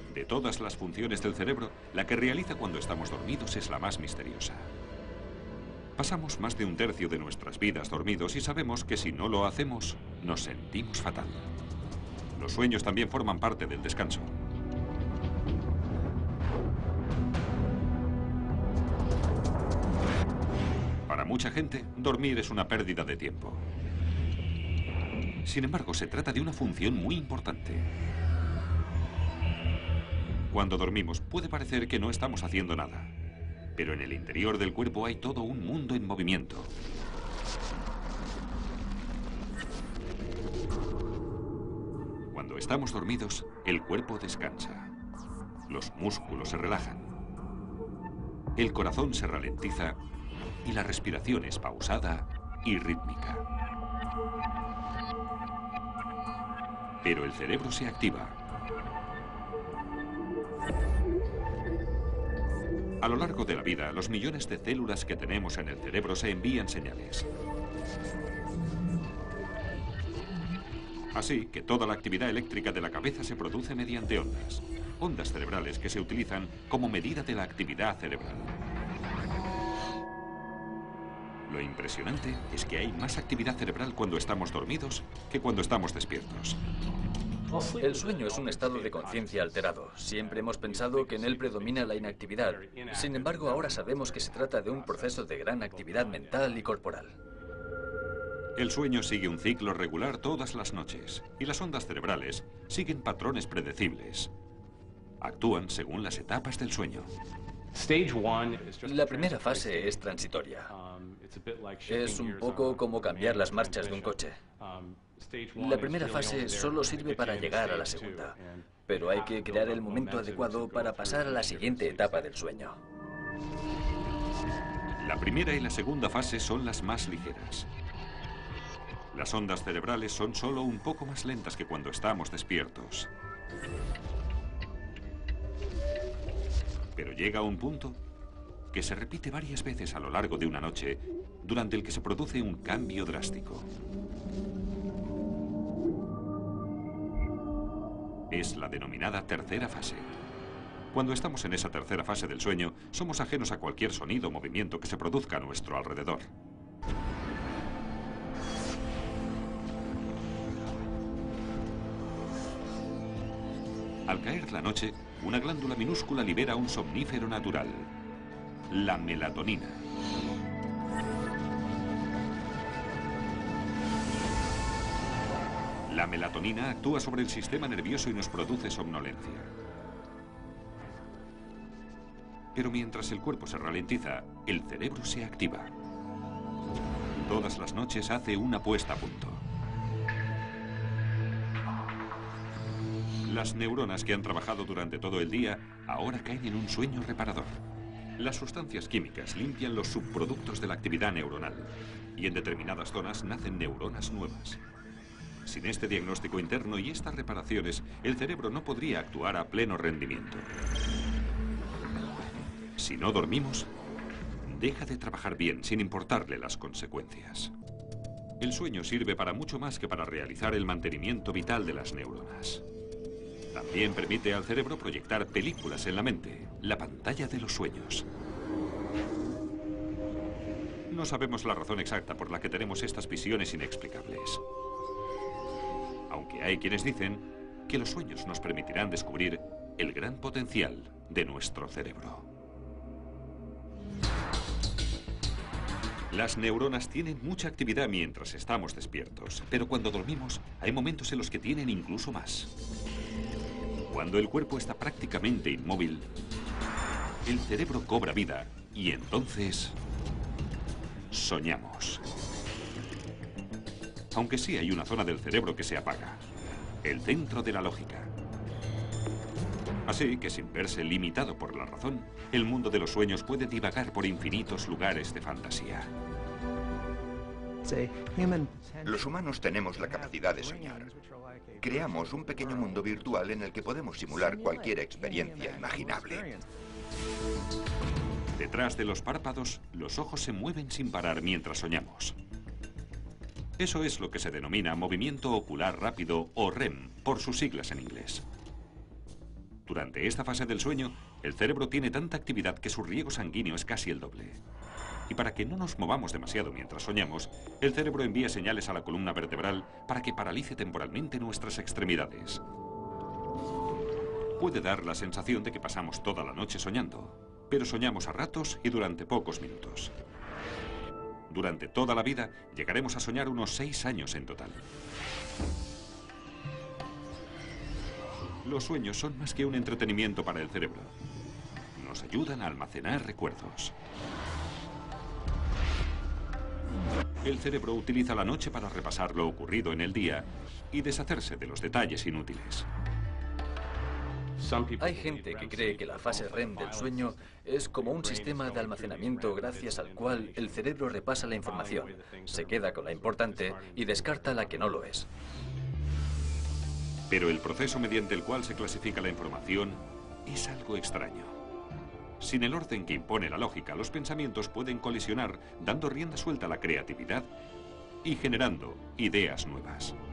De todas las funciones del cerebro, la que realiza cuando estamos dormidos es la más misteriosa. Pasamos más de un tercio de nuestras vidas dormidos y sabemos que si no lo hacemos, nos sentimos fatal. Los sueños también forman parte del descanso. Para mucha gente, dormir es una pérdida de tiempo. Sin embargo, se trata de una función muy importante. Cuando dormimos, puede parecer que no estamos haciendo nada, pero en el interior del cuerpo hay todo un mundo en movimiento. Cuando estamos dormidos, el cuerpo descansa. Los músculos se relajan. El corazón se ralentiza y la respiración es pausada y rítmica. Pero el cerebro se activa. A lo largo de la vida, los millones de células que tenemos en el cerebro se envían señales. Así que toda la actividad eléctrica de la cabeza se produce mediante ondas. Ondas cerebrales que se utilizan como medida de la actividad cerebral. Lo impresionante es que hay más actividad cerebral cuando estamos dormidos que cuando estamos despiertos. El sueño es un estado de conciencia alterado. Siempre hemos pensado que en él predomina la inactividad. Sin embargo, ahora sabemos que se trata de un proceso de gran actividad mental y corporal. El sueño sigue un ciclo regular todas las noches y las ondas cerebrales siguen patrones predecibles. Actúan según las etapas del sueño. La primera fase es transitoria. Es un poco como cambiar las marchas de un coche. La primera fase solo sirve para llegar a la segunda, pero hay que crear el momento adecuado para pasar a la siguiente etapa del sueño. La primera y la segunda fase son las más ligeras. Las ondas cerebrales son solo un poco más lentas que cuando estamos despiertos. Pero llega un punto que se repite varias veces a lo largo de una noche, durante el que se produce un cambio drástico. Es la denominada tercera fase. Cuando estamos en esa tercera fase del sueño, somos ajenos a cualquier sonido o movimiento que se produzca a nuestro alrededor. Al caer la noche, una glándula minúscula libera un somnífero natural, la melatonina. La melatonina actúa sobre el sistema nervioso y nos produce somnolencia. Pero mientras el cuerpo se ralentiza, el cerebro se activa. Todas las noches hace una puesta a punto. Las neuronas que han trabajado durante todo el día ahora caen en un sueño reparador. Las sustancias químicas limpian los subproductos de la actividad neuronal y en determinadas zonas nacen neuronas nuevas. Sin este diagnóstico interno y estas reparaciones, el cerebro no podría actuar a pleno rendimiento. Si no dormimos, deja de trabajar bien sin importarle las consecuencias. El sueño sirve para mucho más que para realizar el mantenimiento vital de las neuronas. También permite al cerebro proyectar películas en la mente, la pantalla de los sueños. No sabemos la razón exacta por la que tenemos estas visiones inexplicables. Aunque hay quienes dicen que los sueños nos permitirán descubrir el gran potencial de nuestro cerebro. Las neuronas tienen mucha actividad mientras estamos despiertos, pero cuando dormimos hay momentos en los que tienen incluso más. Cuando el cuerpo está prácticamente inmóvil, el cerebro cobra vida y entonces soñamos. Aunque sí hay una zona del cerebro que se apaga, el centro de la lógica. Así que sin verse limitado por la razón, el mundo de los sueños puede divagar por infinitos lugares de fantasía. Los humanos tenemos la capacidad de soñar. Creamos un pequeño mundo virtual en el que podemos simular cualquier experiencia imaginable. Detrás de los párpados, los ojos se mueven sin parar mientras soñamos. Eso es lo que se denomina movimiento ocular rápido o REM, por sus siglas en inglés. Durante esta fase del sueño, el cerebro tiene tanta actividad que su riego sanguíneo es casi el doble. Y para que no nos movamos demasiado mientras soñamos, el cerebro envía señales a la columna vertebral para que paralice temporalmente nuestras extremidades. Puede dar la sensación de que pasamos toda la noche soñando, pero soñamos a ratos y durante pocos minutos. Durante toda la vida llegaremos a soñar unos 6 años en total. Los sueños son más que un entretenimiento para el cerebro. Nos ayudan a almacenar recuerdos. El cerebro utiliza la noche para repasar lo ocurrido en el día y deshacerse de los detalles inútiles. Hay gente que cree que la fase REM del sueño es como un sistema de almacenamiento gracias al cual el cerebro repasa la información, se queda con la importante y descarta la que no lo es. Pero el proceso mediante el cual se clasifica la información es algo extraño. Sin el orden que impone la lógica, los pensamientos pueden colisionar, dando rienda suelta a la creatividad y generando ideas nuevas.